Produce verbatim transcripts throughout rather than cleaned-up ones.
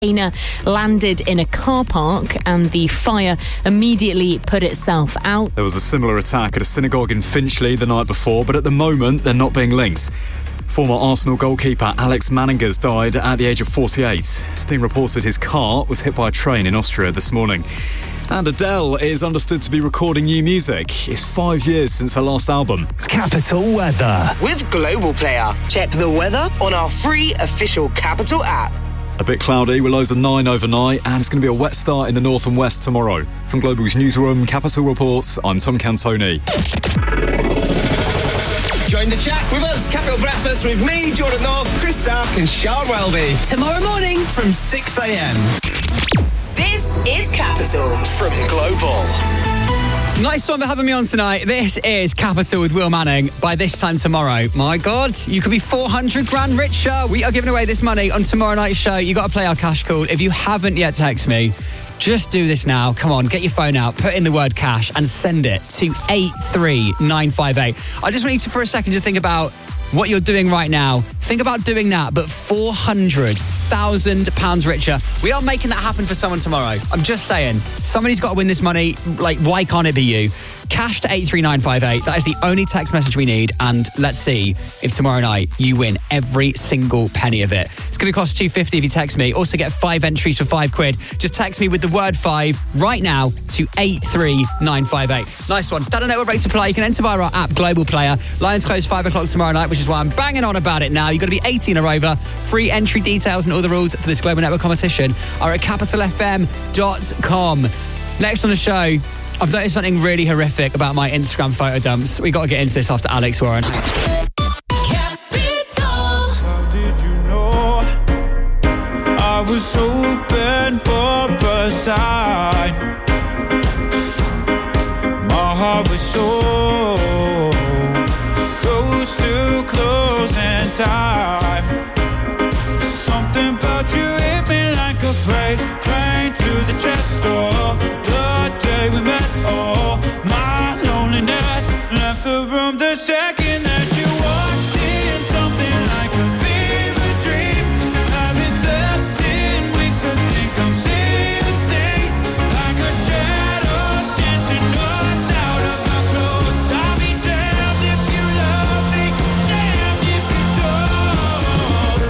container landed in a car park and the fire immediately put itself out. There was a similar attack at a synagogue in Finchley the night before, but at the moment they're not being linked. Former Arsenal goalkeeper Alex Manninger's died at the age of forty-eight. It's being reported his car was hit by a train in Austria this morning. And Adele is understood to be recording new music. It's five years since her last album. Capital Weather. With Global Player. Check the weather on our free official Capital app. A bit cloudy with lows of nine overnight, and it's going to be a wet start in the north and west tomorrow. From Global's newsroom, Capital Reports, I'm Tom Cantoni. Join the chat with us, Capital Breakfast, with me, Jordan North, Chris Stark and Sean Welby. Tomorrow morning from six a.m. This is Capital from Global. Nice one for having me on tonight. This is Capital with Will Manning. By this time tomorrow, my God, you could be four hundred grand richer. We are giving away this money on tomorrow night's show. You got to play our cash call. If you haven't yet text me, just do this now. Come on, get your phone out, put in the word cash and send it to eight three nine five eight. I just want you to, for a second, just think about what you're doing right now. Think about doing that, but four hundred thousand pounds richer. We are making that happen for someone tomorrow. I'm just saying, somebody's got to win this money. Like, why can't it be you? Cash to eight three nine five eight. That is the only text message we need. And let's see if tomorrow night you win every single penny of it. It's going to cost two fifty if you text me. Also get five entries for five quid. Just text me with the word five right now to eight three nine five eight. Nice one. Standard Network ready to play. You can enter via our app, Global Player. Lions close five o'clock tomorrow night, which is why I'm banging on about it now. You've got to be eighteen or over. Free entry details and all the rules for this Global Network competition are at capital f m dot com. Next on the show, I've noticed something really horrific about my Instagram photo dumps. We got to get into this after Alex Warren. Capital. How did you know I was hoping for a sign? My heart was so close to closing time. Something about you hit me like a freight train to the chest door. The day we met, oh, my loneliness left the room the second that you walked in. Something like a fever dream. Haven't slept in weeks, I think I'm seeing things like a shadows dancing us out of our clothes. I'll be damned if you love me, damned if you don't.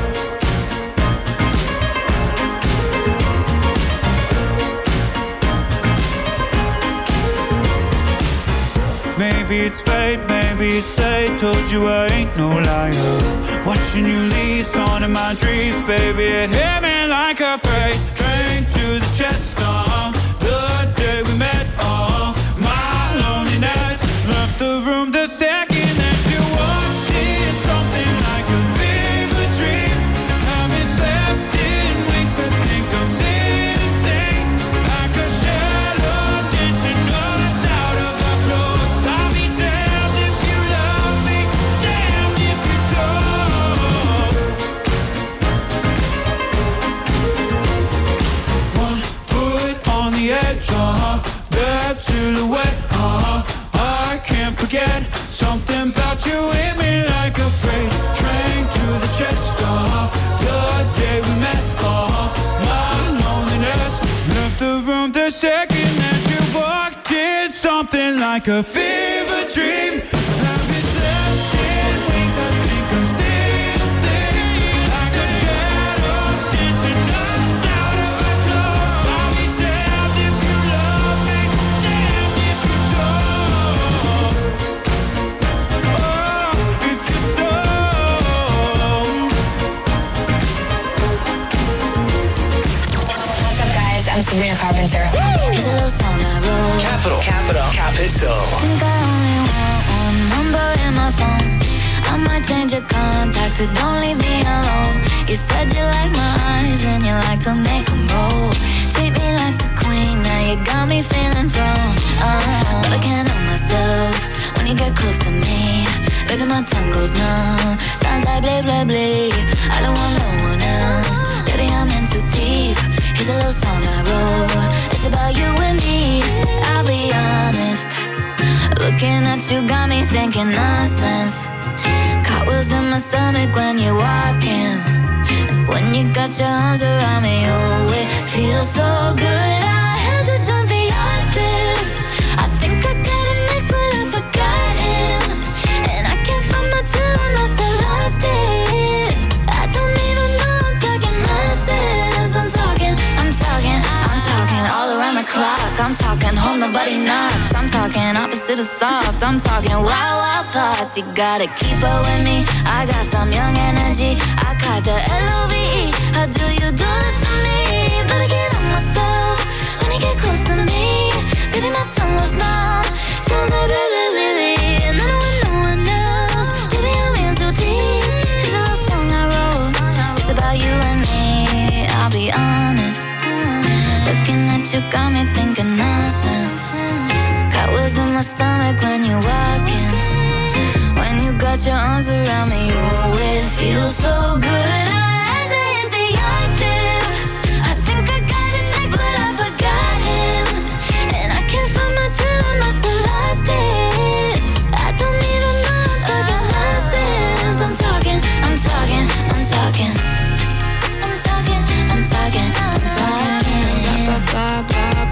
Maybe it's fate, maybe it's fate. Told you I ain't no liar. Watching you leave, on in my dreams, baby. It hit me like a freight train to the chest. Uh, the day we met, oh, my loneliness left the room the second that you walked in. Something like a fever dream. Haven't slept in weeks, I think I'm seeing things like a shadows dancing us out of our clothes. I'll be damned if you love me, damned if you don't. One foot on the edge, uh-huh, that silhouette, uh-huh, I can't forget. Something about you hit me like a freight train to the chest, uh-huh, the day we met, uh-huh, my loneliness left the room the second that you walked in. Something like a fever dream. Haven't slept in weeks, I think I'm seeing things like a shadows dancing us out of our clothes. I'll be damned if you love me, damned if you don't. Oh, if you don't. What's up, guys? I'm Sabrina Carpenter. Here's a little song I wrote. Capital, Capital, Capital. Think I only want one number in my phone. I might change your contact, but don't leave me alone. You said you like my eyes and you like to make them roll. Treat me like a queen, now you got me feeling thrown. Uh, but I can't help myself when you get close to me. Baby, my tongue goes numb. Sounds like blah, blah, blah. I don't want no one else. Baby, I'm in too deep. Here's a little song I wrote. It's about you and me. I'll be honest. Looking at you got me thinking nonsense. Cartwheels in my stomach when you're walking. When you got your arms around me, oh, it feels so good. I had to jump the octave. I think I got an ex, but I forgot him. And I can't find my chill, I lost, I lost it. I don't even know I'm talking nonsense. I'm talking, I'm talking, I'm talking all around the clock. I'm talking home, nobody knocks. I'm talking opposite of soft. I'm talking wild, wild thoughts. You gotta keep up with me. I got some young energy. I caught the L O V E. How do you do this to me? Better get on myself when you get close to me. Baby, my tongue goes numb. Sounds like baby, baby. And I don't want no one else. Baby, I'm in too deep. It's a little song I wrote. It's about you and me. I'll be honest. Looking at you got me thinking nonsense. Got wheels in my stomach when you walk in. When you got your arms around me, you always feel so good. I had to hit the octave. I think I got an ex, but I forgot him. And I can't find my chill, I must have lost it. I don't even know I'm talking nonsense. I'm talking, I'm talking, I'm talking. I'm talking, I'm talking, I'm talking. Ba, ba, ba, ba.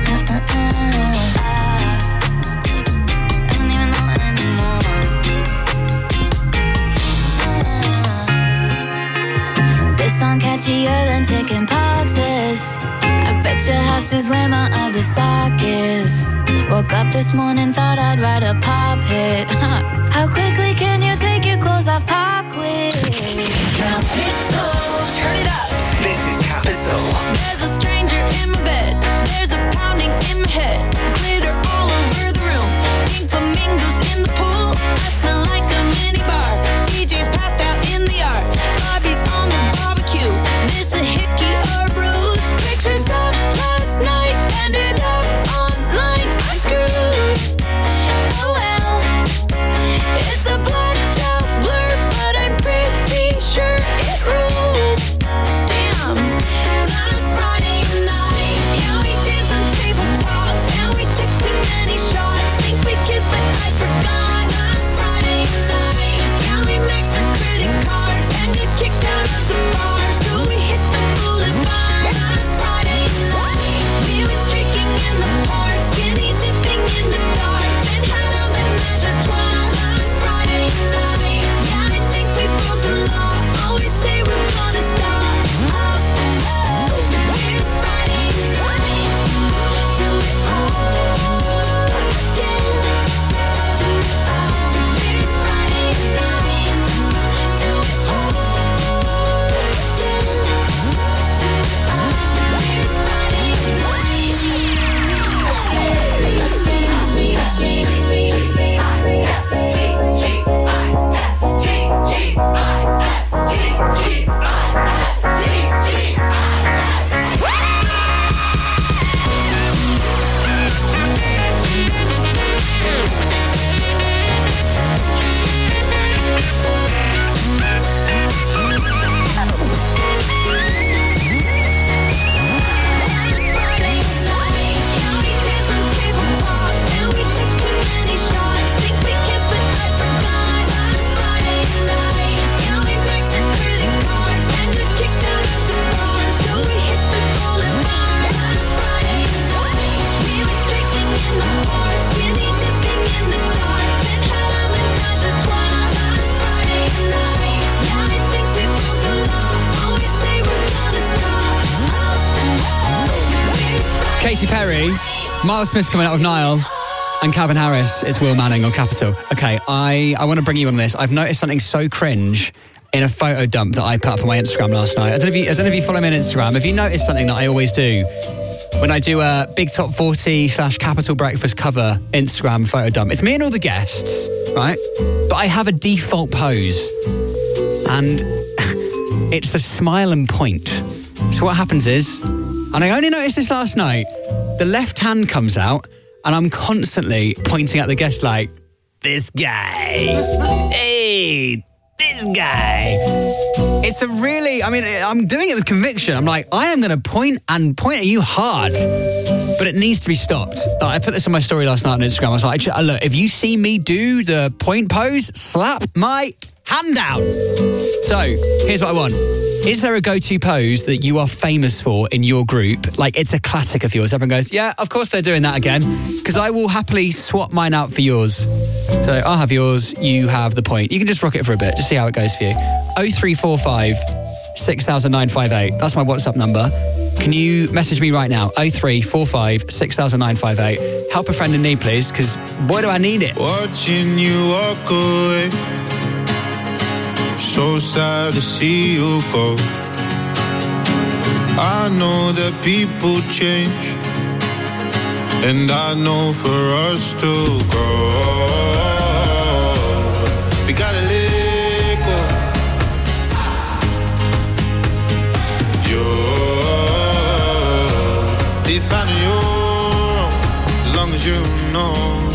Song catchier than chicken poxes. I bet your house is where my other sock is. Woke up this morning, thought I'd write a pop hit. How quickly can you take your clothes off pop quiz? Capital, turn it up. This is Capital. There's a stranger in my bed. There's a pounding in my head. Glitter all over the room. Pink flamingos in the pool. I smell like a mini bar. D J's passed out in the yard. Bobby's on the barbecue. This a hickey or bruise. Pictures of last night ended up online. I'm screwed. Oh well. It's a blacked out blur, but I'm pretty sure it ruled. Damn. Last Friday night, yeah, we danced on tabletops, and we took too many shots. Think we kissed, but I forgot. Last Friday night, yeah, we maxed our credit cards and got kicked out of the bar, so we hit the boulevard. Last Friday night, we went streaking in the park, skinny dipping in the dark, then had a menage a trois. Last Friday night, yeah, I think we broke the law. Always say we're gonna stop. Oh, oh, here's Friday night. Do it all again. Do it all. Here's Friday night. Do it all again. Do it all. Here's Friday Katy Perry, Miles Smith's coming out with Niall, and Calvin Harris. It's Will Manning on Capital. Okay, I, I want to bring you on this. I've noticed something so cringe in a photo dump that I put up on my Instagram last night. I don't know if you, I don't know if you follow me on Instagram. Have you noticed something that I always do? When I do a Big Top forty slash Capital Breakfast cover Instagram photo dump, it's me and all the guests, right? But I have a default pose, and it's the smile and point. So what happens is, and I only noticed this last night, the left hand comes out, and I'm constantly pointing at the guest like, this guy, hey, this guy. It's a really, I mean, I'm doing it with conviction. I'm like, I am going to point and point at you hard, but it needs to be stopped. Like, I put this on my story last night on Instagram. I was like, look, if you see me do the point pose, slap my hand down. So, here's what I want. Is there a go-to pose that you are famous for in your group? Like, it's a classic of yours. Everyone goes, yeah, of course they're doing that again. Because I will happily swap mine out for yours. So I'll have yours, you have the point. You can just rock it for a bit, just see how it goes for you. oh three four five, six thousand nine five eight. That's my WhatsApp number. Can you message me right now? oh three four five, six thousand nine five eight. Help a friend in need, please, because boy, do I need it. Watching you walk away, so sad to see you go. I know that people change, and I know for us to grow, we gotta let go. You're defining your own, as long as you know.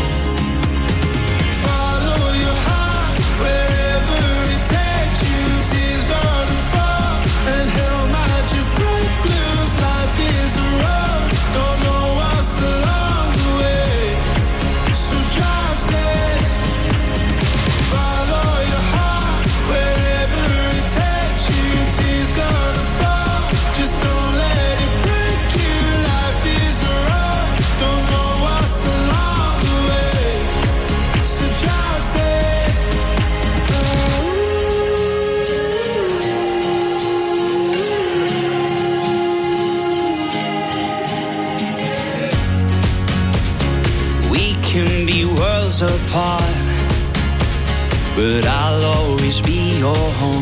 Follow your heart wherever it takes you. Tears gonna fall, and hell might just break loose. Life is a road, don't know what's along the way, so drive safe. Follow your heart wherever it takes you. Tears gonna fall, just don't let it break you. Life is a road, don't know what's along the way, so drive safe. We can be worlds apart, but I'll always be your home.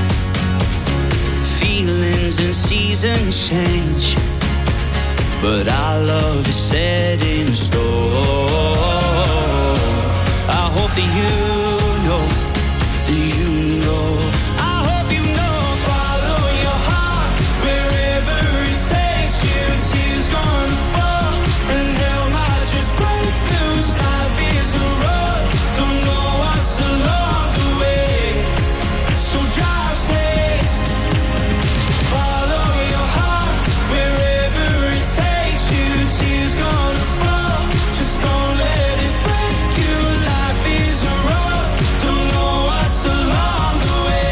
Feelings and seasons change, but our love is set in stone. I hope that you know, that you know. I hope you know. Follow your heart wherever it takes you. Tears gonna fall, and hell might just break loose. Life is a road, don't know what's along the way, so drive safe. Follow your heart wherever it takes you. Tears gonna fall, just don't let it break you. Life is a road, don't know what's along the way.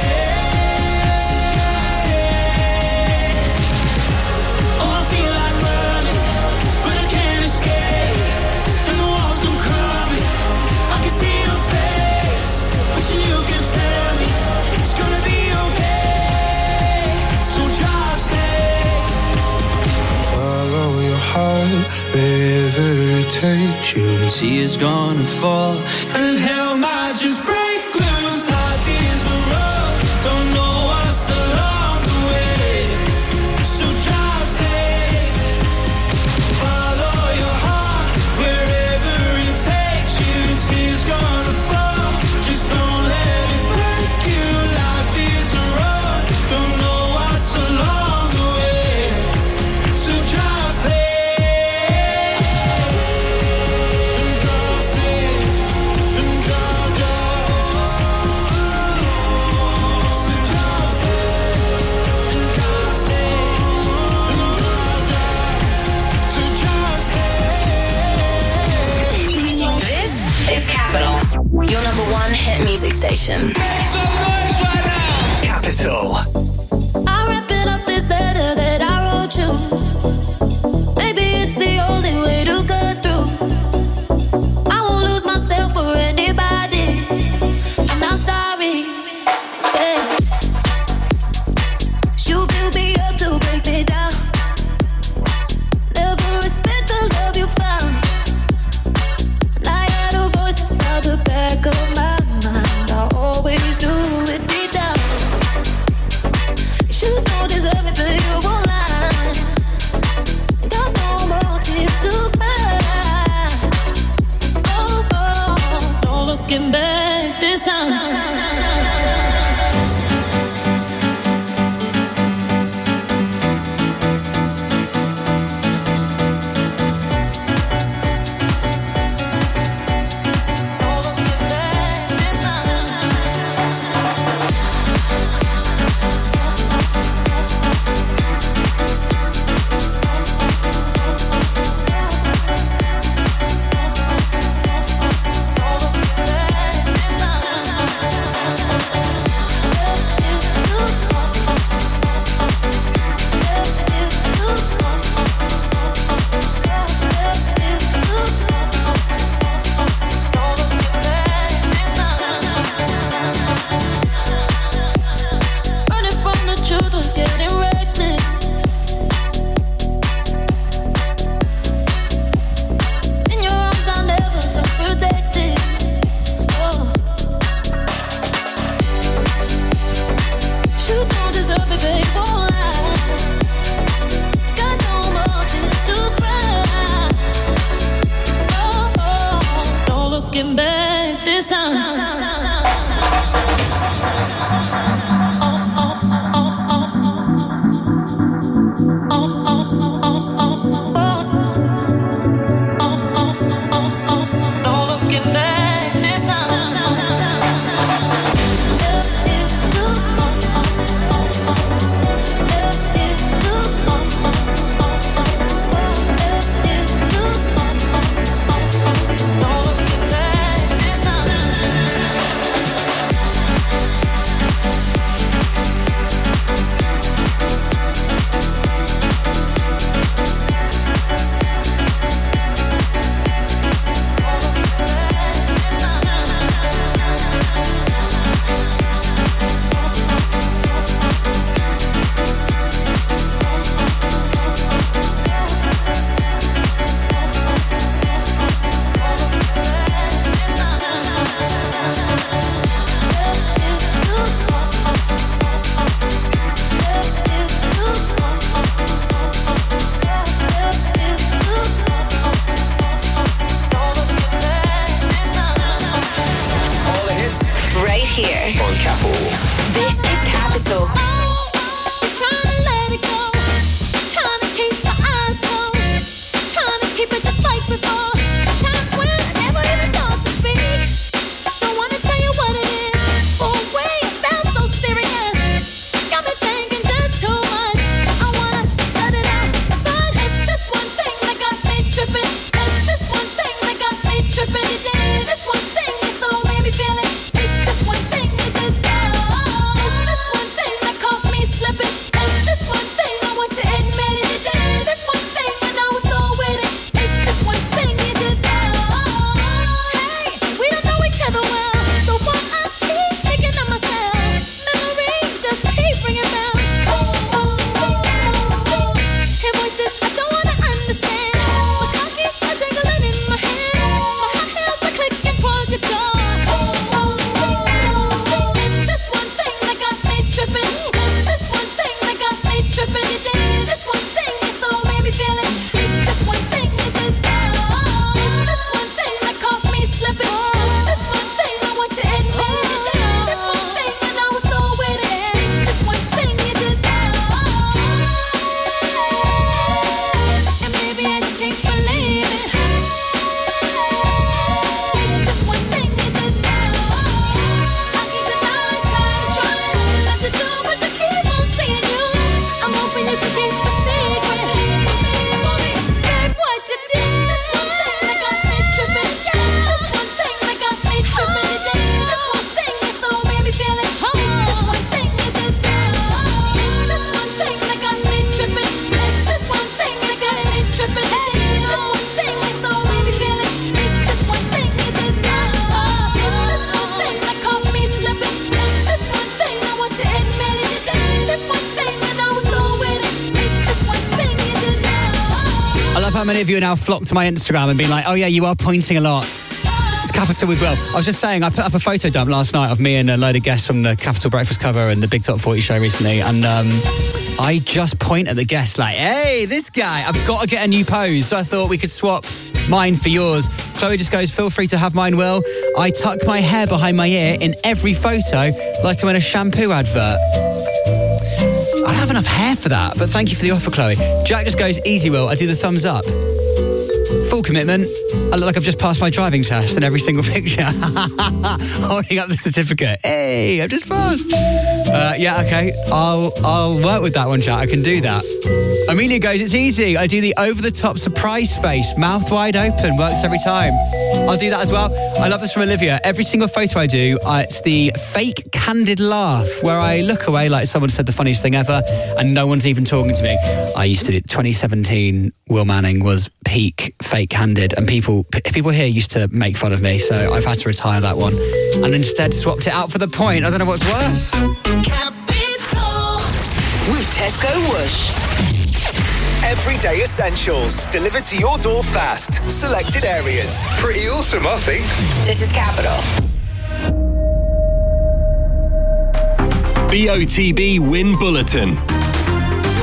Oh, I feel like running, but I can't escape, and the walls come crumbling. I can see your face, wishing you could tell me it's gonna be okay, so drive safe. Follow your heart wherever it takes you. Tears gonna fall, and hell might just break loose. Life is a road, don't know what's along the way, so drive safe. Follow your heart wherever it takes you. Tears gonna fall, just don't let it break you. Life is a road, don't know what's along the way, so drive safe. And drive safe, and drive, drive. So drive safe, and drive safe, and drive, drive. So drive safe. This is Capital, your number one hit music station. Capital. I'm wrapping up this letter that I wrote you. Maybe it's the only way to get through. I won't lose myself for anybody, and I'm sorry. Yeah. You build me up to break me down. Never respect the love you found. And I had a voice inside the back of my mind. I always knew it deep down. You don't deserve it, but you won't lie. looking back this time. Many of you are now flocked to my Instagram and been like, oh yeah, you are pointing a lot. It's Capital with Will. I was just saying, I put up a photo dump last night of me and a load of guests from the Capital Breakfast cover and the Big Top forty show recently, and um, I just point at the guests like, hey, this guy, I've got to get a new pose. So I thought we could swap mine for yours. Chloe just goes, feel free to have mine, Will. I tuck my hair behind my ear in every photo like I'm in a shampoo advert. I don't have enough hair for that, but thank you for the offer, Chloe. Jack just goes, easy, Will. I do the thumbs up. Full commitment. I look like I've just passed my driving test in every single picture. Holding up the certificate. Hey, I've just passed. Uh, yeah, okay. I'll I'll work with that one, Jack. I can do that. Amelia goes, it's easy. I do the over-the-top surprise face, mouth wide open. Works every time. I'll do that as well. I love this from Olivia. Every single photo I do, uh, it's the fake candid laugh where I look away like someone said the funniest thing ever and no one's even talking to me. I used to do twenty seventeen, Will Manning was peak fake candid, and people p- people here used to make fun of me, so I've had to retire that one and instead swapped it out for the point. I don't know what's worse. Capital with Tesco Whoosh. Everyday essentials delivered to your door fast. Selected areas. Pretty awesome, I think. This is Capital. B O T B Win Bulletin.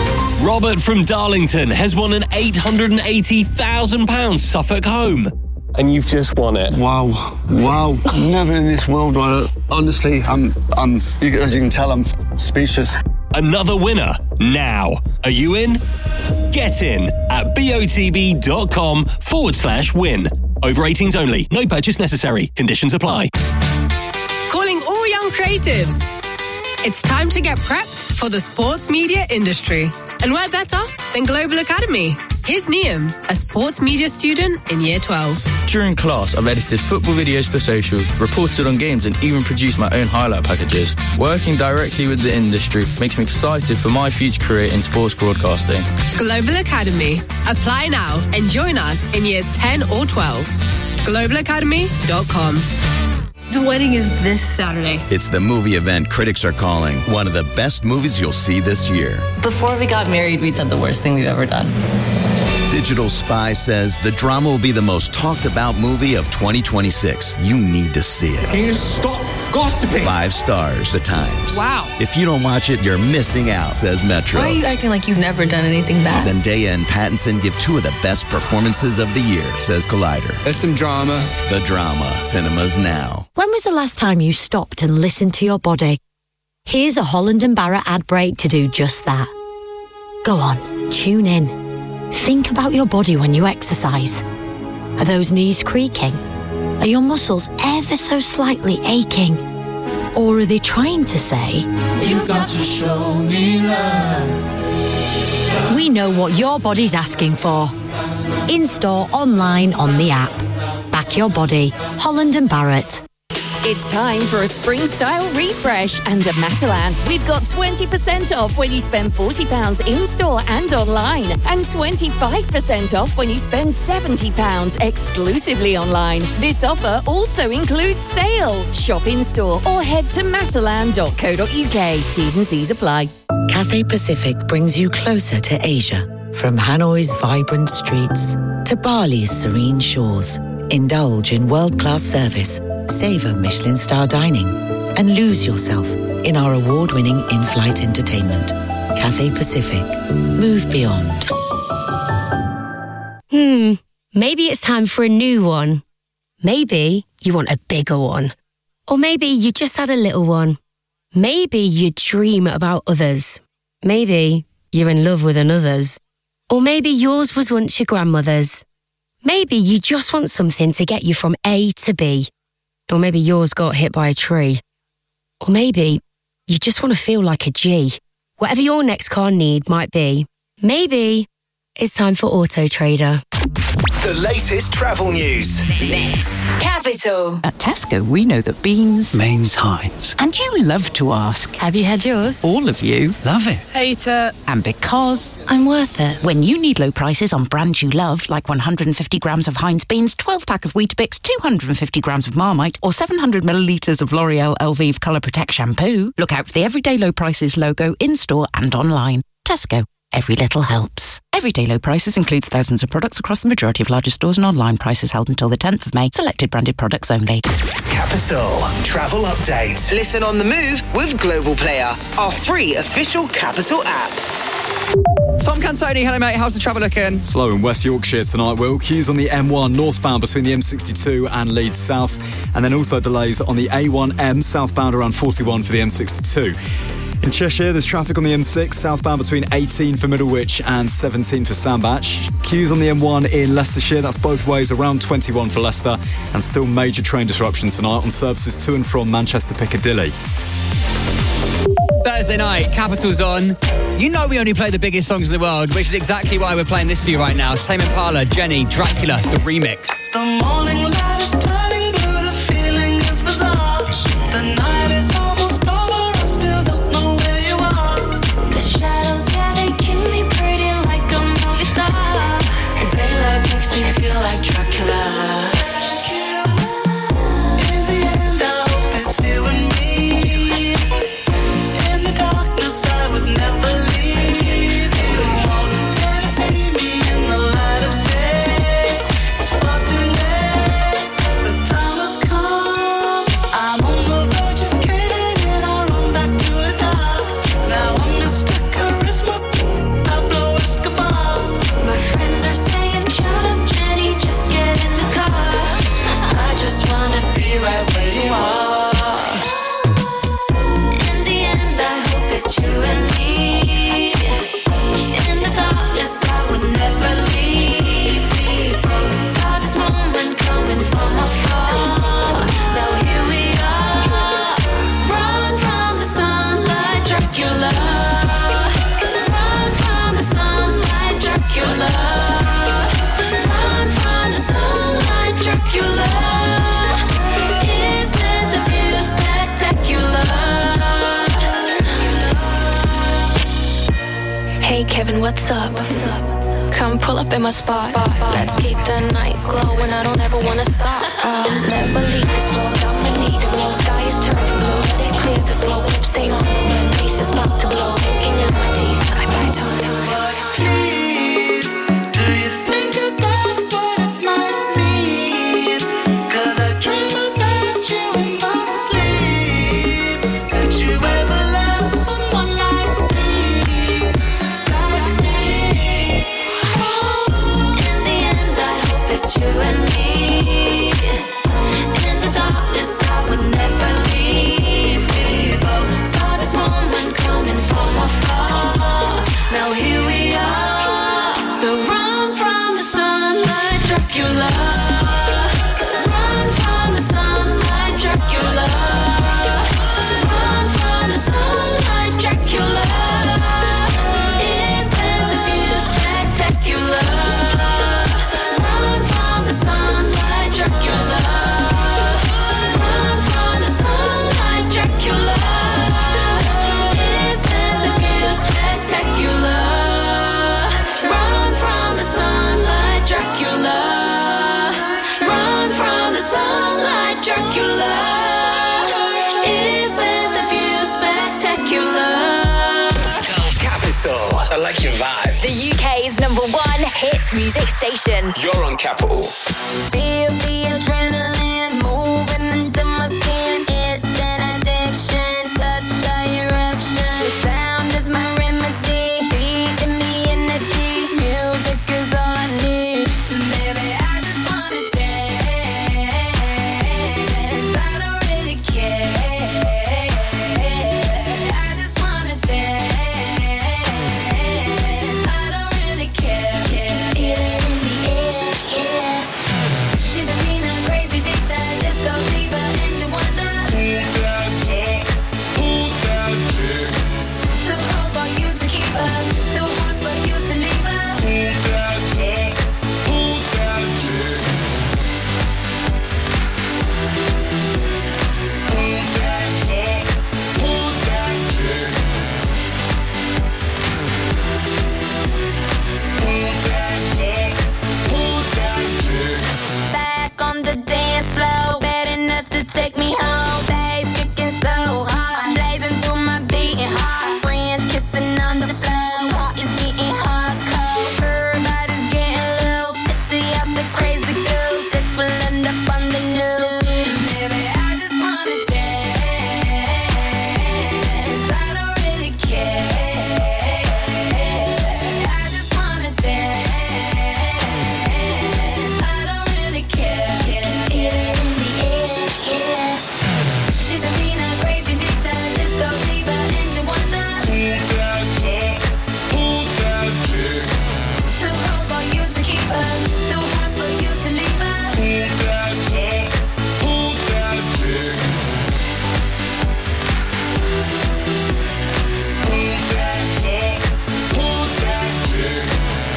Robert from Darlington has won an eight hundred eighty thousand pounds Suffolk home. and you've just won it. Wow, wow. Never in this world, right? Honestly, I'm, I'm, as you can tell, I'm speechless. Another winner now. Are you in? Get in at botb.com forward slash win. Over eighteens only. No purchase necessary. Conditions apply. Calling all young creatives. It's time to get prepped for the sports media industry. And where better than Global Academy? Here's Niam, a sports media student in year twelve. During class, I've edited football videos for social, reported on games and even produced my own highlight packages. Working directly with the industry makes me excited for my future career in sports broadcasting. Global Academy. Apply now and join us in years ten or twelve. global academy dot com. The wedding is this Saturday. It's the movie event critics are calling one of the best movies you'll see this year. Before we got married, we said the worst thing we've ever done. Digital Spy says the drama will be the most talked about movie of twenty twenty-six. You need to see it. Can you stop gossiping? Five stars, The Times. Wow. If you don't watch it, you're missing out, says Metro. Why are you acting like you've never done anything bad? Zendaya and Pattinson give two of the best performances of the year, says Collider. There's some drama. The drama. Cinemas now. When was the last time you stopped and listened to your body? Here's a Holland and Barrett ad break to do just that. Go on, tune in. Think about your body when you exercise. Are those knees creaking? Are your muscles ever so slightly aching? Or are they trying to say, "You got to show me love"? We know what your body's asking for. In-store, online, on the app. Back your body. Holland and Barrett. It's time for a spring style refresh, and at Matalan, we've got twenty percent off when you spend forty pounds in-store and online, and twenty-five percent off when you spend seventy pounds exclusively online. This offer also includes sale. Shop in-store or head to matalan dot co dot uk. T's and C's apply. Cathay Pacific brings you closer to Asia. From Hanoi's vibrant streets to Bali's serene shores. Indulge in world-class service, savor Michelin star dining, and lose yourself in our award-winning in-flight entertainment. Cathay Pacific. Move beyond. Hmm, maybe it's time for a new one. Maybe you want a bigger one. Or maybe you just had a little one. Maybe you dream about others. Maybe you're in love with another's. Or maybe yours was once your grandmother's. Maybe you just want something to get you from A to B. Or maybe yours got hit by a tree. Or maybe you just want to feel like a G. Whatever your next car need might be, maybe it's time for Auto Trader. The latest travel news. Next. Capital. At Tesco, we know that beans means Heinz. And you love to ask. Have you had yours? All of you. Love it. Hate it. And because I'm worth it. When you need low prices on brands you love, like one hundred fifty grams of Heinz beans, twelve pack of Weetabix, two hundred fifty grams of Marmite, or seven hundred millilitres of L'Oreal Elvive Colour Protect shampoo, look out for the Everyday Low Prices logo in-store and online. Tesco. Every little helps. Everyday Low Prices includes thousands of products across the majority of larger stores and online. Prices held until the tenth of May. Selected branded products only. Capital Travel Update. Listen on the move with Global Player, our free official Capital app. Tom Cantoni, hello mate, how's the travel looking? Slow in West Yorkshire tonight, Will. Queues on the M one northbound between the M sixty-two and Leeds South, and then also delays on the A one M southbound around forty-one for the M sixty-two. In Cheshire, there's traffic on the M six, southbound between eighteen for Middlewich and seventeen for Sandbach. Queues on the M one in Leicestershire, that's both ways, around twenty-one for Leicester, and still major train disruptions tonight on services to and from Manchester Piccadilly. Thursday night, Capital's on. You know we only play the biggest songs in the world, which is exactly why we're playing this for you right now. Tame Impala, Jenny, Dracula, the remix. The morning light is turning blue, the feeling is bizarre. The night is almost over, I still don't know where you are. The shadows, yeah, they keep me pretty like a movie star. And daylight makes me feel like Dracula. In the end, I hope it's you and me. In the darkness, I would never leave you. Never see me in the light of day. It's far too late. The time has come. I'm on the verge of caving in. I run back to the top. Now I'm Mister Charisma, Pablo Escobar. My friends are saying, shut up, Jenny, just get in the car. what's up? Come pull up in my spot. Let's keep the night glowing. I don't ever wanna stop. I'll never leave this floor. I'ma need it. Blue sky is turning blue. Let it clear the slow lip stain on the wind. Face is about to blow, sinking in my teeth. I bite on it. Please, do you think about what it might mean? 'Cause I dream about you in my sleep. Could you ever love someone like me? Like me? In the end, I hope it's you and me. In the darkness, I would never leave. We both saw this moment coming from afar. Now here we are. So run from the sunlight, Dracula. So run from the sunlight, Dracula. Run from the sunlight, Dracula. Isn't the view spectacular? So run from the sunlight, Dracula. Run from the sunlight, Dracula. Isn't the view spectacular? Run from the sunlight, Dracula. Run from the sunlight, Dracula. Isn't the view spectacular? Capital. I like your vibe. The U K's number one hit music station. You're on Capital. Feel the adrenaline moving into my skin. It's an addiction, such a eruption. The sound is my remedy, feeding me energy. Music is all I need. Baby, I just wanna dance. I don't really care. I just wanna dance. I don't really care. Feel it in the air, yeah. She's a mean and crazy dicta, disco diva, and you wonder who's that chick? Who's that chick? Too cold for you to keep her, too hot for you to leave her. Who's that chick? Who's that chick? Who's that chick? Who's that chick? Who's that chick? Who's that chick? Back on the dance floor, bad enough to take me home. Bass kicking so hard, blazing through my beating heart. French kissing on the floor, heart is getting hardcore. Everybody's getting loose, tipsy off the crazy goose. This will end up on the news. Baby, I just wanna dance. I don't really care. I just wanna dance. I don't really care. Feel it in the air, yeah. She's a mean and crazy dicta, disco diva, and you wonder who's that chick? Who's that chick? Too cold for you to keep her, too hot for you to leave her. Who's that chick? Who's that chick? Who's that chick? Who's that chick?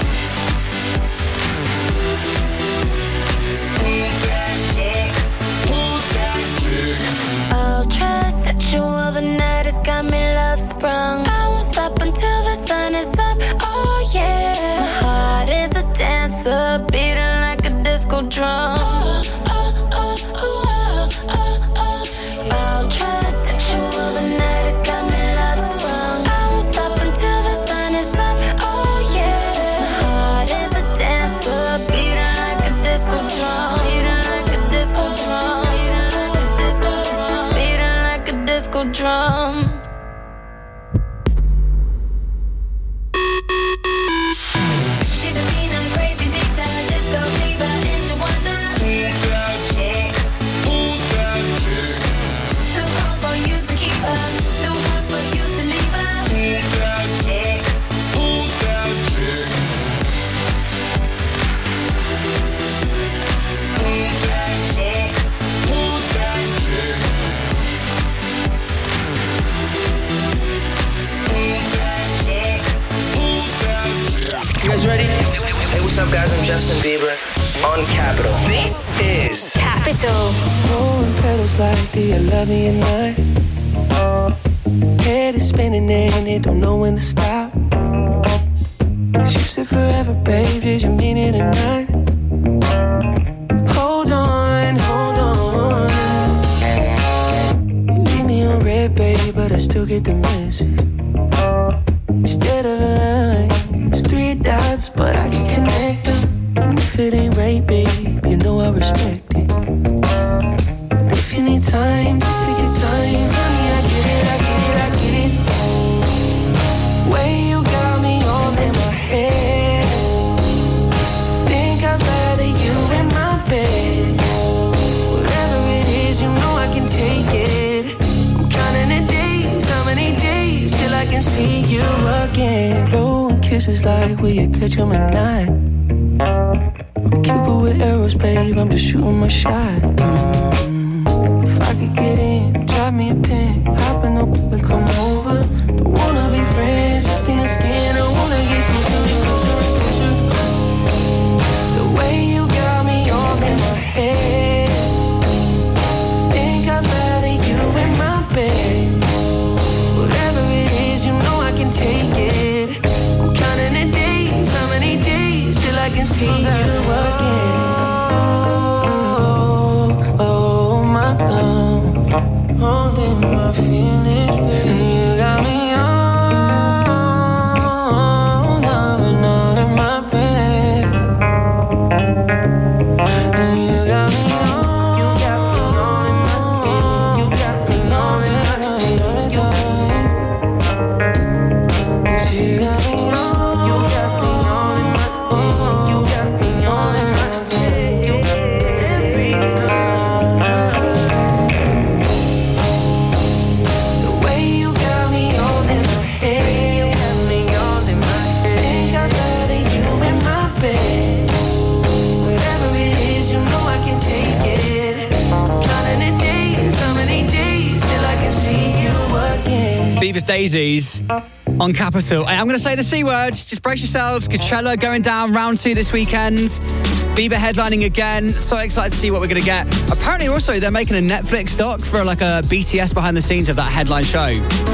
Who's that chick? Who's that chick? Ultra sexual, the night has got me love sprung. I won't stop until the sun is up. Oh yeah, my heart is a dancer, beating like a disco drum. Ultra sexual, the night has got me love sprung. I won't stop until the sun is up. Oh yeah, my heart is a dancer, beating like a disco drum, beating like a disco drum, beating like a disco drum, beating like a disco drum. She's a mean and crazy dicta, disco diva, and you wonder who's that chick? Who's that chick? Too cold for you to keep her, too hot for you to leave her. Who's that chick? Who's that chick? Who's that chick? Who's that chick? Who's that chick? Who's that chick? You guys ready? Hey, what's up, guys? I'm Justin Bieber on Capital. This is Capital. Pouring petals like, do you love me at night? Head is spinning and it don't know when to stop. You said forever, babe, did you mean it or not? Hold on, hold on. You leave me on red, babe, but I still get the message. Instead of a line, it's three dots, but I can connect them. And if it ain't right, babe, you know I respect it. But if you need time, just take your time. Honey, I get it, I get it, I get it. Way you got me all in my head. Think I'd rather you in my bed. Whatever it is, you know I can take it. I'm counting the days, how many days till I can see you again. Blowing kisses like, will you catch 'em at night? I'm Cupid with arrows, babe, I'm just shooting my shot. Mm. If I could get in, drop me a pin, hop in the and come over. Don't wanna be friends, just in the skin, I wanna get closer and closer and closer. The way you got me all in my head. Think I'd rather you in my bed. Whatever it is, you know I can take it. I'm counting the days, how many days till I can see you again. Oh, oh my love, holding my feelings, baby. You got me on, loving all in my bed. And you got me on, you got me on in my bed. You got me on in my bed. You got me on, you got me on in my bed. You got me on in my bed. Every time. The way you got me all in my head. You got me all in my head. Think I'd rather you in my bed. Whatever it is, you know I can take it. Counting the days, how many days till I can see you again. Bieber's Daisies on Capital. And I'm going to say the C word. Just brace yourselves. Coachella going down round two this weekend. Bieber headlining again. So excited to see what we're going to get. Apparently also they're making a Netflix doc for like a B T S behind the scenes of that headline show.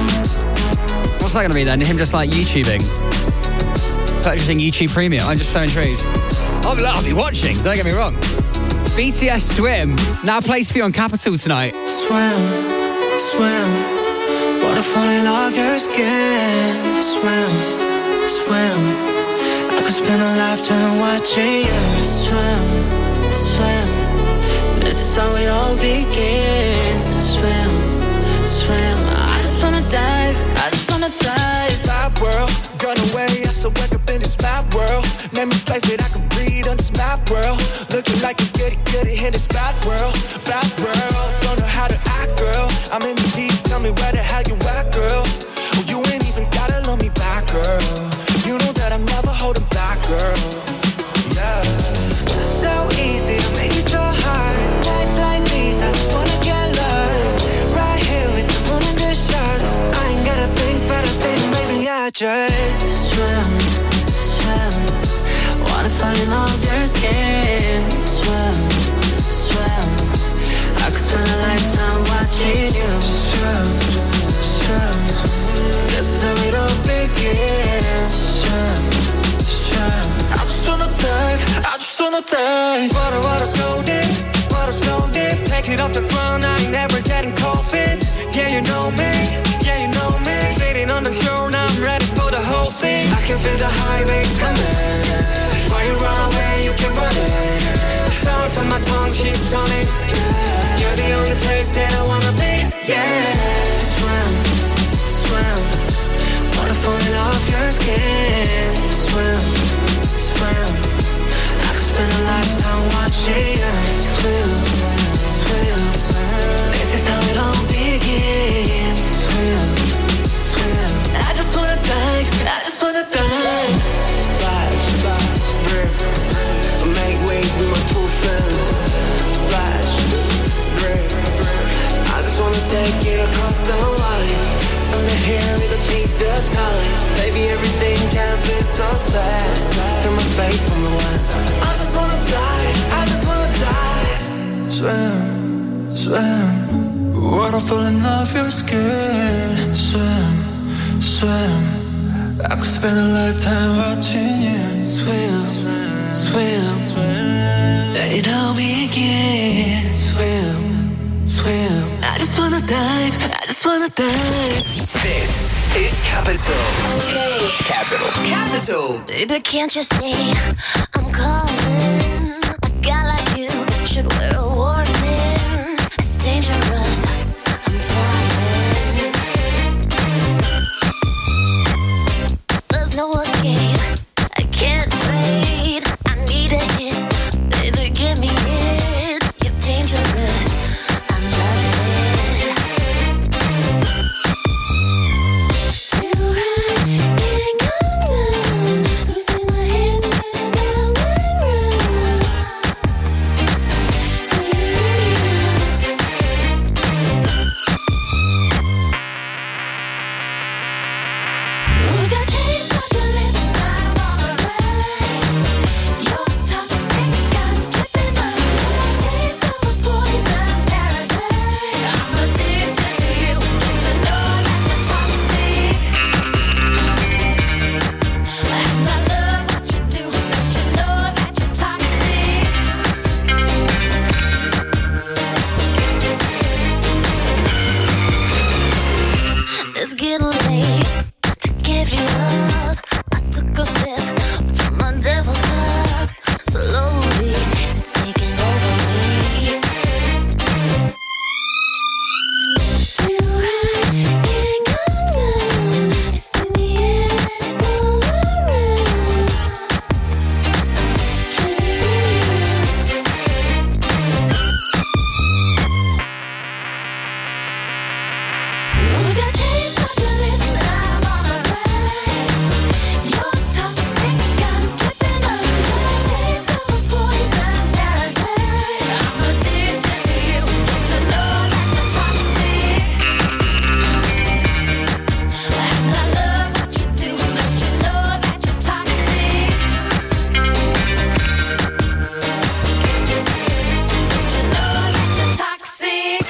What's that going to be then? Him just like YouTubing? Purchasing YouTube Premium. I'm just so intrigued. I'll be, I'll be watching. Don't get me wrong. B T S Swim. Now plays for you on Capital tonight. Swim, swim. Water falling off your skin. Swim, swim. I could spend a lifetime watching you swim, swim. This is how it all begins. Swim, swim. I just wanna dive, I just wanna dive. My world, gone away, I still wake up in this map world. Name me place that I can breathe on this map world. Looking like a goody goody in this bad world, bad world. Don't know how to act, girl. I'm in the deep, tell me where the hell you at, girl. Oh, you ain't even gotta love me back, girl. You know that I'm never holding back, girl. Yeah. Just so easy to make it so hard. Nights like these, I just wanna get lost. Right here with the moon and the stars. I ain't gotta think, but I think maybe I just swim, swim. Wanna fall in love with your skin. Swim, swim. I could spend a lifetime watching you swim, swim. This is how it all begins. Swim, swim. I just wanna dive, I just wanna dive. Water, water so deep, water so deep. Take it off the ground, I ain't never getting cold feet. Yeah, you know me, yeah, you know me. Sitting on the shore, now I'm ready for the whole thing. I can feel the high waves coming. Why you run away, you can run it. Sound on my tongue, she's stunning. You're the only place that I wanna be, yeah. Swim, swim. Water falling off your skin. Swim, swim. I could spend a lifetime watching you swim, swim. This is how it all begins. Swim, swim. I just wanna dive, I just wanna dive. Splash, splash, river. Make waves with my two friends. Splash, river. I just wanna take it across the line. I'm the here, we gon' chase the time. Baby, everything can be so sad. Through my face from the west. I just wanna dive, I just wanna dive. Swim, swim. Water falling off your skin. Swim, swim. I could spent a lifetime watching you swim, swim, swim. Ain't help me again. Swim, swim. I just wanna dive. I just wanna dive. This is Capital. Okay. Capital. Capital. Baby, can't you see I'm calling? A guy like you should wear a warning. It's dangerous. I'm falling. There's no escape. I can't wait. I need a hit. Baby, give me it. You're dangerous. I'm loving it. Too high, can't come down. Losing my head, spinning round and round. Do you feel me now? With a taste of your lips, I'm on a ride. You're toxic, I'm slipping under. Taste of a poison paradise. I'm addicted to you. Don't you know that you're toxic? And I love what you do. Don't you know that you're toxic? It's getting late to give you up. I took a sip from my devil's cup. Slowly, it's taking over me. Too high, can't come down. It's in the air and it's all around. Can you feel it now? With a taste of your lips, I'm on a ride. You're toxic, I'm slipping under. Taste of a poison paradise. I'm addicted to you. Don't you know that you're toxic? And I love what you do. Don't you know that you're toxic? Don't you know that you're toxic?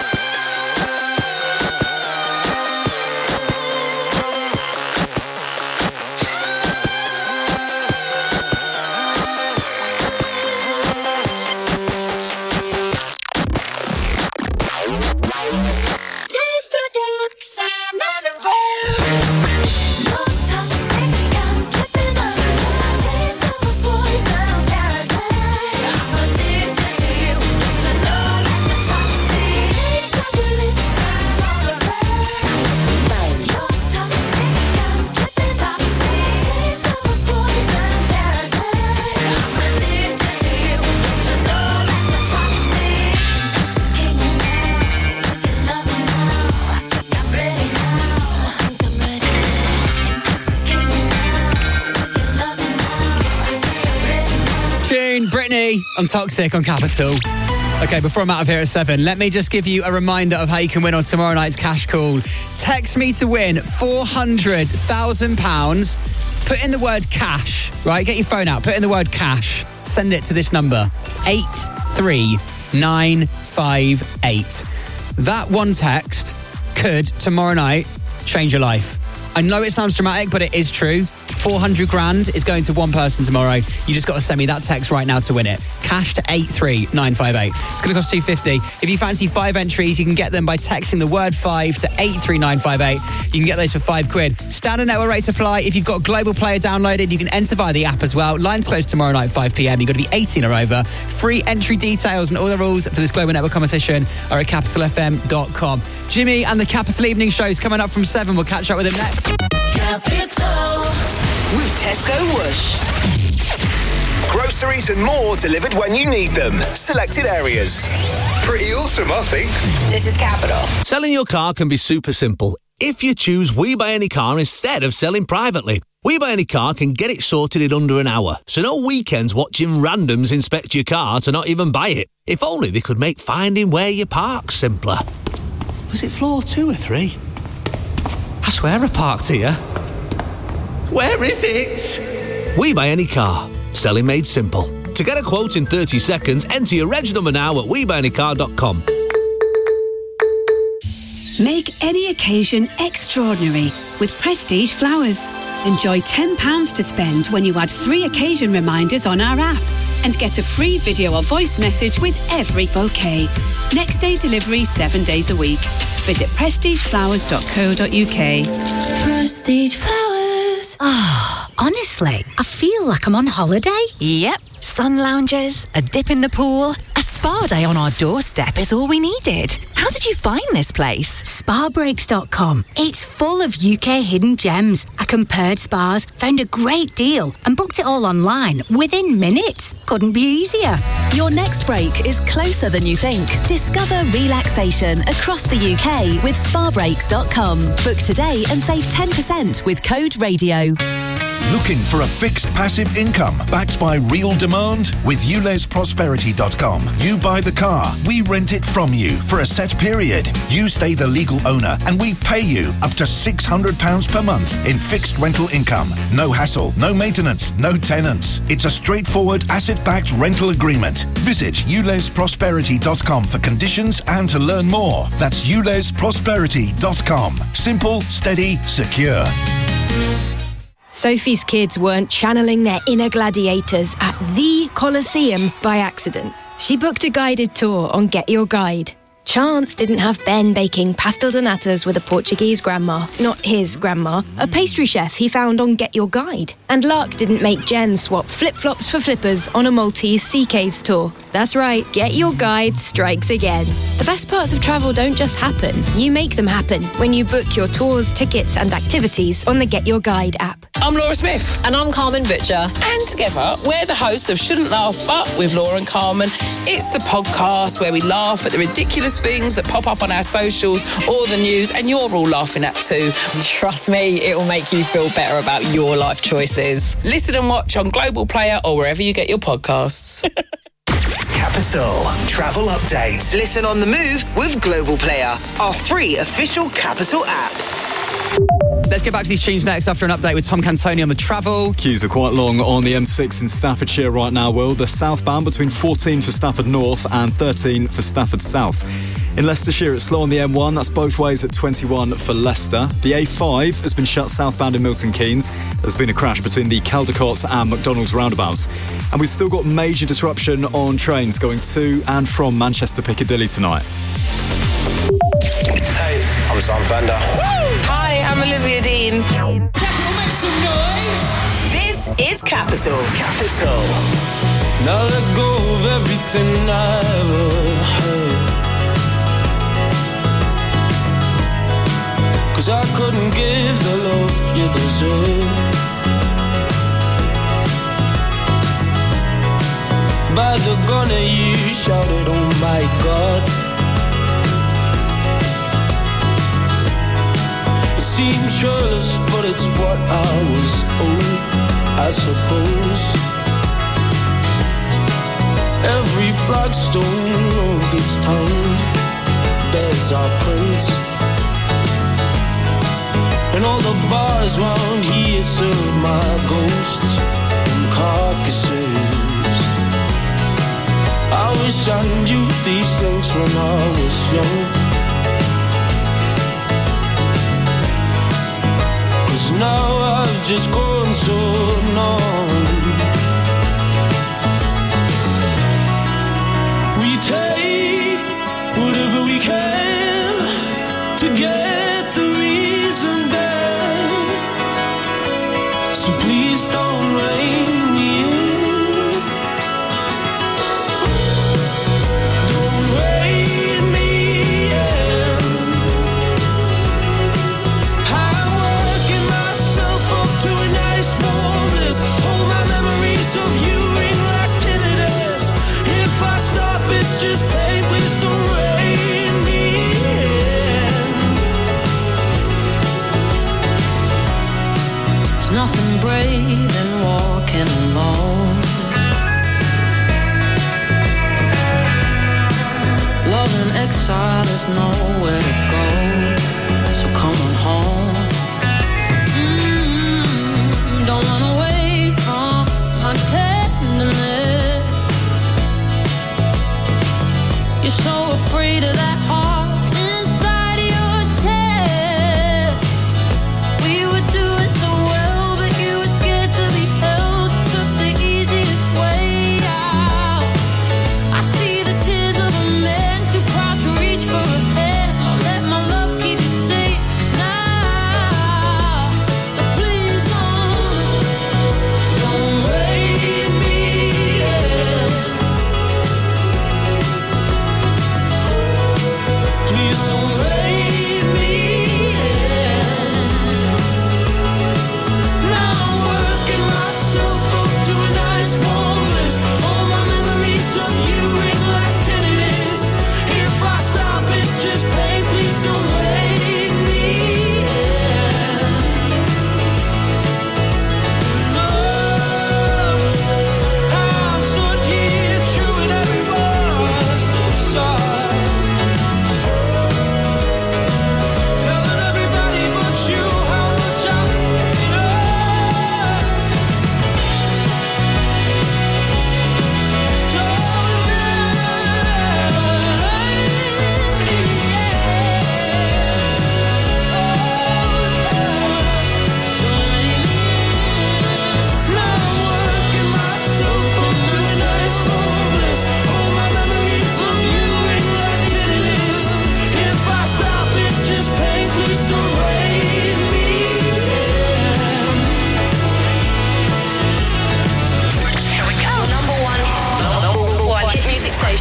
Taste of your lips, I'm on a roll. You're toxic, I'm slipping under. Taste of a poison paradise. I'm addicted to you. Don't you know that you're toxic? Taste of your lips, I'm on a roll. You're toxic, I'm slipping toxic. Taste of a poison paradise. I'm addicted to you. Don't you know that you're toxic? Intoxicate me now with your loving now. I think I'm ready now. I think I'm ready now. Intoxicate me now with your loving now. I think I'm ready now. Tune, Britney on Toxic on Capital. Okay, before I'm out of here at seven, let me just give you a reminder of how you can win on tomorrow night's Cash Call. Text me to win four hundred thousand pounds. Put in the word cash, right? Get your phone out, put in the word cash. Send it to this number, eight three nine five eight. That one text could, tomorrow night, change your life. I know it sounds dramatic, but it is true. four hundred grand is going to one person tomorrow. You just got to send me that text right now to win it. Cash to eight three nine five eight. It's going to cost two hundred fifty. If you fancy five entries, you can get them by texting the word five to eight three nine five eight. You can get those for five quid. Standard network rates apply. If you've got Global Player downloaded, you can enter via the app as well. Lines closed tomorrow night, five p.m. You've got to be eighteen or over. Free entry details and all the rules for this Global Network competition are at capital f m dot com. Jimmy and the Capital Evening Show's coming up from seven. We'll catch up with him next. Capital with Tesco Whoosh. Groceries and more delivered when you need them. Selected areas. Pretty awesome, I think. This is Capital. Selling your car can be super simple if you choose We Buy Any Car instead of selling privately. We Buy Any Car can get it sorted in under an hour, so no weekends watching randoms inspect your car to not even buy it. If only they could make finding where you park simpler. Was it floor two or three? I swear I parked here. Where is it? We Buy Any Car. Selling made simple. To get a quote in thirty seconds, enter your reg number now at we buy any car dot com. Make any occasion extraordinary with Prestige Flowers. Enjoy ten pounds to spend when you add three occasion reminders on our app and get a free video or voice message with every bouquet. Next day delivery seven days a week. Visit prestige flowers dot co dot uk. Prestige Flowers. Ah, oh, honestly, I feel like I'm on holiday. Yep. Sun lounges, a dip in the pool, a spa day on our doorstep is all we needed. How did you find this place? spa breaks dot com. It's full of U K hidden gems. I compared spas, found a great deal, and booked it all online within minutes. Couldn't be easier. Your next break is closer than you think. Discover relaxation across the U K with spa breaks dot com. Book today and save ten percent with code radio. Looking for a fixed passive income backed by real demand? With U L E S Prosperity dot com, you buy the car, we rent it from you for a set period. You stay the legal owner and we pay you up to six hundred pounds per month in fixed rental income. No hassle, no maintenance, no tenants. It's a straightforward asset-backed rental agreement. Visit U L E S Prosperity dot com for conditions and to learn more. That's U L E S Prosperity dot com. Simple, steady, secure. Sophie's kids weren't channeling their inner gladiators at the Colosseum by accident. She booked a guided tour on Get Your Guide. Chance didn't have Ben baking pastel de natas with a Portuguese grandma, not his grandma, a pastry chef he found on Get Your Guide. And luck didn't make Jen swap flip-flops for flippers on a Maltese sea caves tour. That's right, Get Your Guide strikes again. The best parts of travel don't just happen, you make them happen when you book your tours, tickets and activities on the Get Your Guide app. I'm Laura Smith. And I'm Carmen Butcher. And together, we're the hosts of Shouldn't Laugh But with Laura and Carmen. It's the podcast where we laugh at the ridiculous things that pop up on our socials or the news, and you're all laughing at too. Trust me, it will make you feel better about your life choices. Listen and watch on Global Player or wherever you get your podcasts. Capital Travel Update. Listen on the move with Global Player, our free official Capital app. Let's get back to these tunes next after an update with Tom Cantoni on the travel. Queues are quite long on the M six in Staffordshire right now, Will. The southbound between fourteen for Stafford North and thirteen for Stafford South. In Leicestershire, it's slow on the M one. That's both ways at twenty-one for Leicester. The A five has been shut southbound in Milton Keynes. There's been a crash between the Caldecott and McDonald's roundabouts. And we've still got major disruption on trains going to and from Manchester Piccadilly tonight. Hey, I'm Sam Fender. Hi, I'm Olivia Dean. Capital, make some noise. This is Capital. Capital. Now let go of everything I ever heard. Cause I couldn't give the love you deserve. By the gunner you shouted, oh my God. It seemed churlish, but it's what I was owed, I suppose. Every flagstone of this town bears our prints, and all the bars round here serve my ghosts and carcasses. I wish I knew these things when I was young. Cause now I've just grown so numb. We take whatever we can to get the reason back. So please don't rein me in. Don't rein me in. I'm working myself up to a nice warm bliss. All my memories of you ring like tinnitus. If I stop, it's just pain. Please don't rein me in. There's nothing brave in walking alone. Love in exile, there's nowhere to go. So come on home. Mm, don't run away from my tenderness. You're so afraid of that heart inside your chest. We were doing so well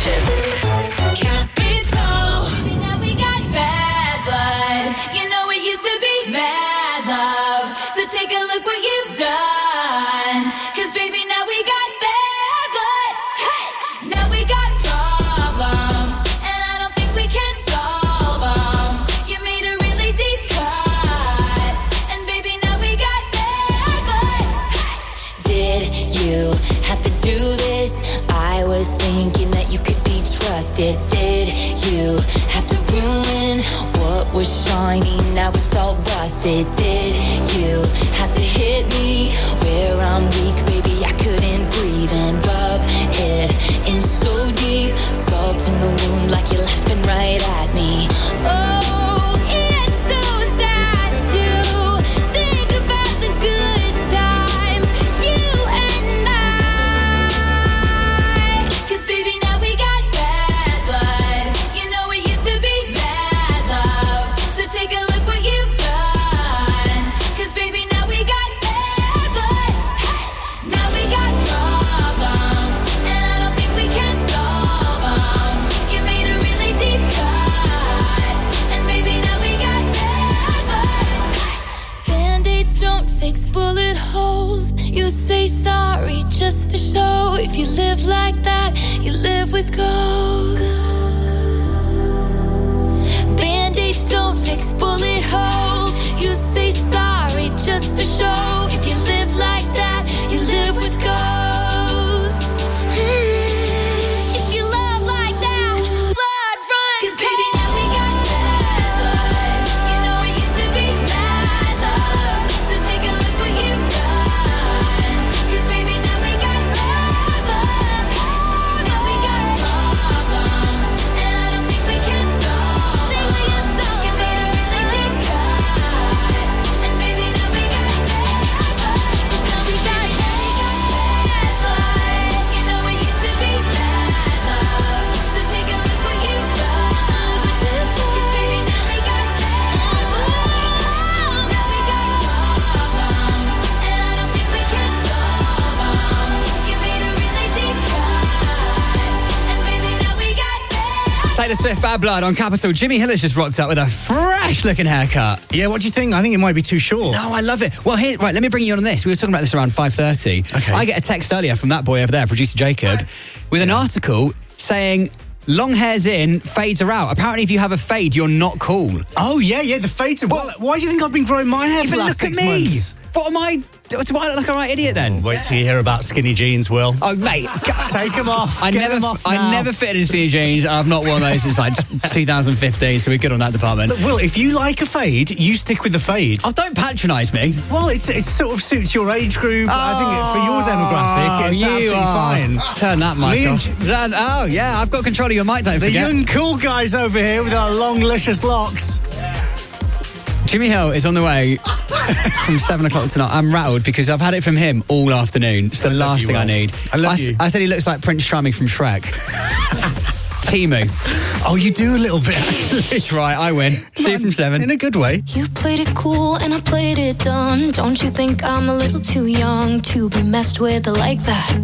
Delicious. Capital. Now we got bad blood. You know it used to be mad love. So take a look what you've done. Cause baby, now we got bad blood. Hey! Now we got problems. And I don't think we can solve them. You made a really deep cut. And baby, now we got bad blood. Hey! Did you have to do this? I was thinking that you could be trusted. Did you have to ruin what was shiny? Now it's all rusted. Did you have to hit me where I'm weak? Baby, I couldn't breathe and rub it in so deep. Salt in the wound like you're laughing right at me. Oh, it's so sad to think about the good times you and I. Cause baby, now we got bad blood. You know it used to be mad love. So take a look what you've done. Cause baby, now we got bad blood. Hey! Now we got problems. And I don't think we can solve them. You made a really deep cut. And baby, now we got bad blood. Hey! Band-aids don't fix bullet holes. You say sorry just for show. If you live like that, you live with ghosts. Band-aids don't fix bullet holes. You say sorry just for show. If you live like that, you live with ghosts. Hmm. If you love like that, blood runs. Cause baby, now we got bad blood. You know it used to be mad love. So take a look what you've done. Cause baby, now we got bad blood. Now we got problems. And I don't think we can solve them. You made a really deep cut. And baby, now we got bad blood. Now we got bad blood. You know it used to be mad love. So take a look what you've done. Cause baby, now we got bad blood. Now we got problems. And I don't think we can solve them. You made a really deep cut. And baby, now we got bad. Taylor Swift, Bad Blood on Capital. Jimmy Hill has just rocked up with a fresh looking haircut. Yeah, what do you think? I think it might be too short. No, I love it. Well, here, right, let me bring you on this. We were talking about this around five thirty. Okay. I get a text earlier from that boy over there, producer Jacob, with an article saying long hair's in, fades are out. Apparently, if you have a fade, you're not cool. Oh, yeah, yeah, the fades are... Well, why do you think I've been growing my hair Yeah, for but the last look at six me. months? What am I... Do I look like a right idiot then? Wait till you hear about skinny jeans, Will. Oh, mate. Take them off. I Get never, them off I now. never fitted in skinny jeans. I've not worn those since like two thousand fifteen, so we're good on that department. Look, Will, if you like a fade, you stick with the fade. Oh, don't patronise me. Well, it's it sort of suits your age group. I think it, for your demographic, it's you absolutely are. fine. Turn that mic Me and off. Turn, oh, yeah, I've got control of your mic, don't The forget. young cool guys over here with our long, luscious locks. Jimmy Hill is on the way from seven o'clock tonight. I'm rattled because I've had it from him all afternoon. It's the I love last you, thing I Will. need. I love I, s- you. I said he looks like Prince Charming from Shrek. Timu. Oh, you do a little bit, actually. Right, I win. See you from seven. In a good way. You played it cool and I played it dumb. Don't you think I'm a little too young to be messed with like that?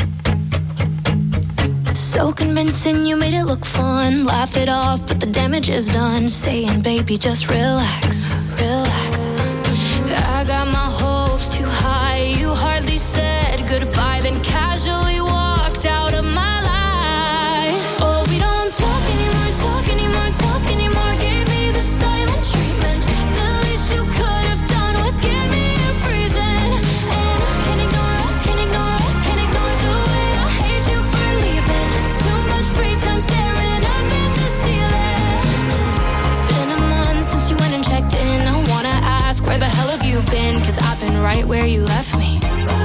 So convincing, you made it look fun. Laugh it off, but the damage is done. Saying, baby, just relax, relax. I got my hopes too high. You hardly said goodbye, then casually walked out of my life. Oh, we don't talk anymore, talk anymore, talk anymore. Gave me the silent treatment. The least you could have done was give me a reason. And I can't ignore, I can't ignore, I can't ignore the way I hate you for leaving. Too much free time staring up at the ceiling. It's been a month since you went and checked in. I wanna ask, where the hell have you been? Cause I've been right where you left me.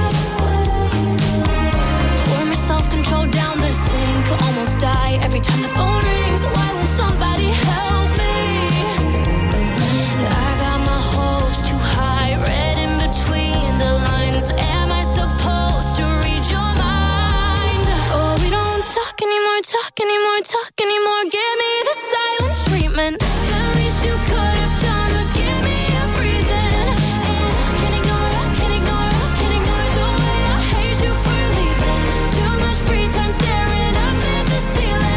Pour my self-control down the sink. Almost die every time the phone rings. Why won't somebody help me? I got my hopes too high. Read in between the lines. Am I supposed to read your mind? Oh, we don't talk anymore, talk anymore, talk anymore. Give me the silent treatment. The least you could have done was give me a reason. And I can't ignore, I can't ignore, I can't ignore the way I hate you for leaving. Too much free time staring up at the ceiling.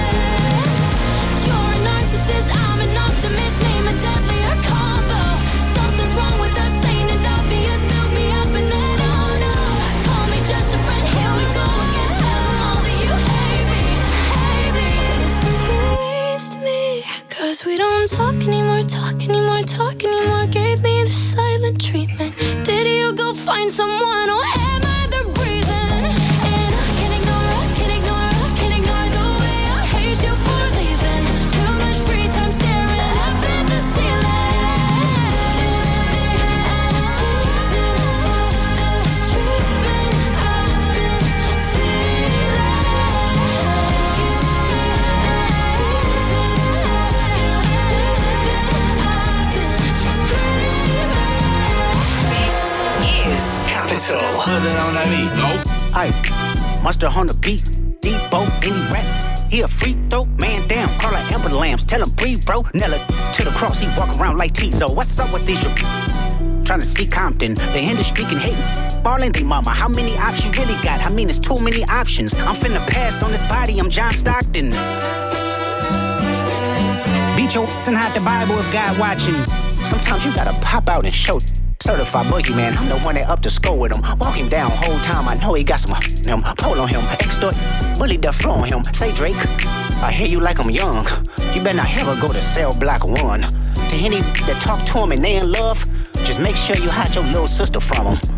don't talk anymore, talk anymore, talk anymore. Gave me the silent treatment. Did you go find someone, or am I the reason? And I can't ignore, I can't ignore, I can't ignore the way I hate you for leaving. Too much free time staring up at the ceiling. Capital. Aye, monster on the beat, Debo, any rap. He a free throw, man down, call her Amber Lambs, tell him breathe, bro. Nella to the cross, he walk around like Tizo. What's up with these? Trying to see Compton, the industry can hate. Ballin' they mama, how many options you really got? I mean, it's too many options. I'm finna pass on this body, I'm John Stockton. Beat your ass and hide the Bible if God watching. Sometimes you gotta pop out and show. Certified boogeyman, I'm the one that up to score with him. Walk him down whole time, I know he got some him. Pull on him, extort, bully the flow on him. Say Drake, I hear you like I'm young. You better not ever go to cell block one. To any that talk to him and they in love, just make sure you hide your little sister from him.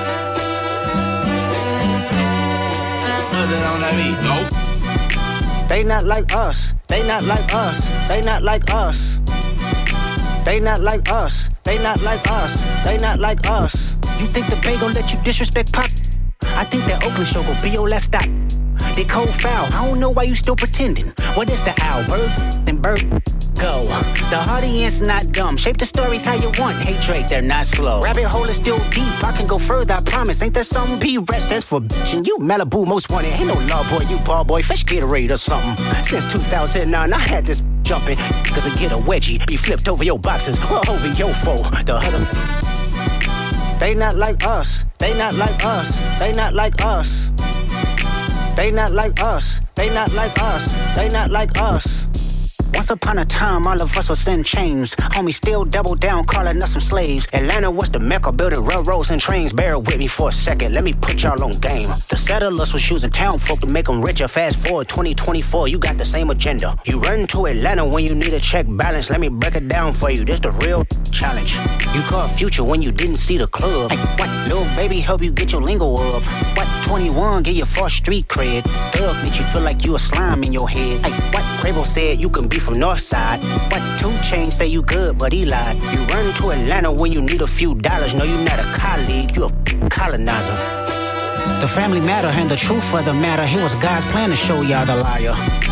They not like us, they not like us, they not like us. They not like us, they not like us, they not like us. You think the Bay gon' let you disrespect Pop? I think that Oakland show gon' be your last stop. They cold foul, I don't know why you still pretending. What is the owl, bird? Then bird, go. The audience not dumb, shape the stories how you want. Hey Drake, they're not slow. Rabbit hole is still deep, I can go further, I promise. Ain't there some B-rest that's for bitchin'? You Malibu most wanted, ain't no love boy, you ball boy, fish Gatorade or something. Since two thousand nine, I had this jumping, cause I get a wedgie, be flipped over your boxes, or over your foe. The other, they not like us, they not like us, they not like us. They not like us, they not like us, they not like us. Once upon a time, all of us was in chains. Homie still double down, calling us some slaves. Atlanta was the mecca, building railroads and trains. Bear with me for a second, let me put y'all on game. The settlers was using town folk to make them richer. Fast forward twenty twenty-four, you got the same agenda. You run to Atlanta when you need a check balance. Let me break it down for you, this the real challenge. You caught Future when you didn't see the club. Hey, what, little baby help you get your lingo up. What, twenty-one, get your first street cred. Thug make you feel like you a slime in your head. Hey, what, Quavo said you can be from Northside. What, two Chainz say you good, but he lied. You run to Atlanta when you need a few dollars. No, you're not a colleague, you a colonizer. The family matter and the truth of the matter. It was God's plan to show y'all the liar.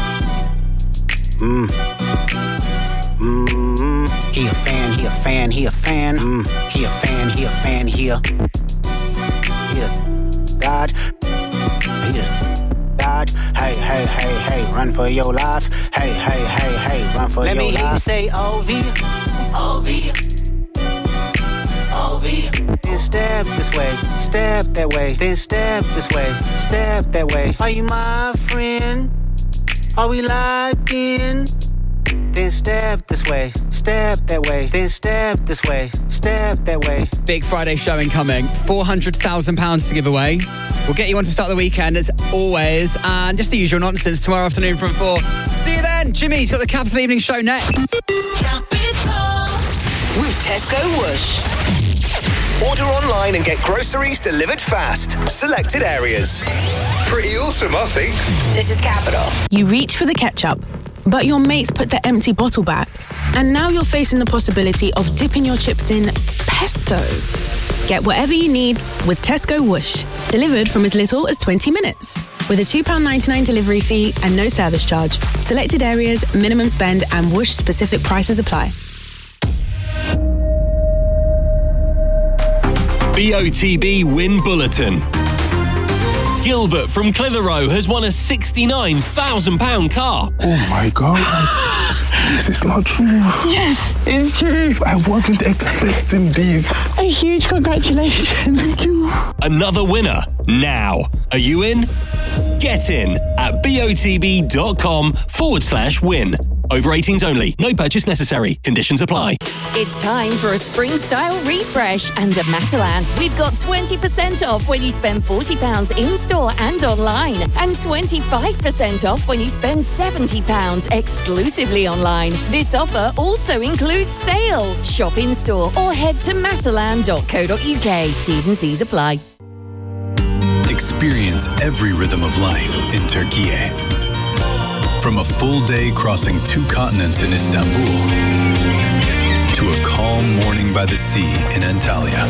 Mmm. Mmm. He a fan, he a fan, he a fan. Mmm. He a fan, he a fan, he a. He a God. He a God. Hey, hey, hey, hey, run for your life. Hey, hey, hey, hey, run for Let your life. Let me hear you say O V. O V. O V. Then step this way, step that way. Then step this way, step that way. Are you my friend? Are we locked in? Then step this way, step that way. Then step this way, step that way. Big Friday show incoming. four hundred thousand pounds to give away. We'll get you on to start the weekend as always. And just the usual nonsense tomorrow afternoon from four. See you then. Jimmy's got the Capital Evening Show next. Capital. With Tesco Whoosh. Order online and get groceries delivered fast. Selected areas. Pretty awesome, I think. This is Capital. You reach for the ketchup, but your mates put the empty bottle back. And now you're facing the possibility of dipping your chips in pesto. Get whatever you need with Tesco Whoosh. Delivered from as little as twenty minutes. With a two pounds ninety-nine delivery fee and no service charge. Selected areas, minimum spend and Whoosh specific prices apply. B O T B Win Bulletin. Gilbert from Clitheroe has won a sixty-nine thousand pounds car. Oh my God. This is not true. Yes, it's true. I wasn't expecting this. A huge congratulations. Thank you. Another winner now. Are you in? Get in at botb.com forward slash win. Over eighteens only. No purchase necessary. Conditions apply. It's time for a spring style refresh, and at Matalan, we've got twenty percent off when you spend forty pounds in-store and online, and twenty-five percent off when you spend seventy pounds exclusively online. This offer also includes sale. Shop in-store or head to matalan dot co dot uk. T's and C's apply. Experience every rhythm of life in Turkey. From a full day crossing two continents in Istanbul to a calm morning by the sea in Antalya.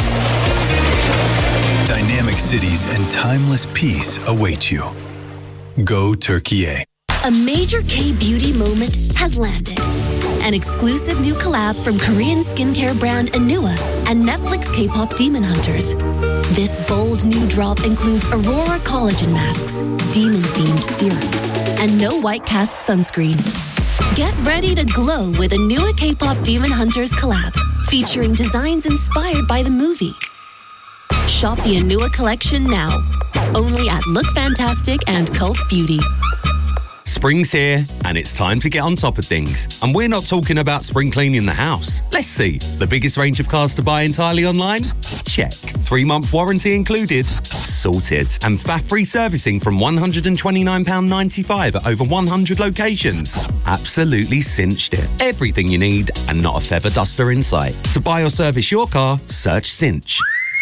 Dynamic cities and timeless peace await you. Go Turkey. A major K-beauty moment has landed. An exclusive new collab from Korean skincare brand Anua and Netflix K-pop Demon Hunters. This bold new drop includes Aurora collagen masks, demon-themed serums, and no white cast sunscreen. Get ready to glow with Anua K-pop Demon Hunters collab, featuring designs inspired by the movie. Shop the Anua collection now, only at Look Fantastic and Cult Beauty. Spring's here, and it's time to get on top of things. And we're not talking about spring cleaning the house. Let's see. The biggest range of cars to buy entirely online? Check. Three-month warranty included? Sorted. And F A F-free servicing from one hundred twenty-nine pounds ninety-five at over one hundred locations? Absolutely cinched it. Everything you need, and not a feather duster in sight. To buy or service your car, search Cinch.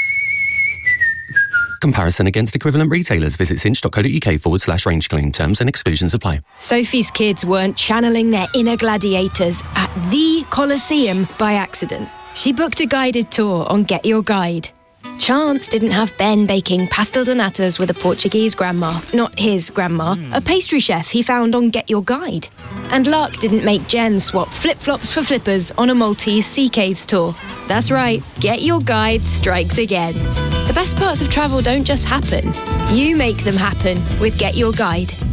Comparison against equivalent retailers. Visit cinch dot co dot uk forward slash range clean. Terms and exclusions apply. Sophie's kids weren't channeling their inner gladiators at the Colosseum by accident. She booked a guided tour on Get Your Guide. Chance didn't have Ben baking pastel de natas with a Portuguese grandma, not his grandma, a pastry chef he found on Get Your Guide. And luck didn't make Jen swap flip-flops for flippers on a Maltese sea caves tour. That's right, Get Your Guide strikes again. The best parts of travel don't just happen. You make them happen with Get Your Guide.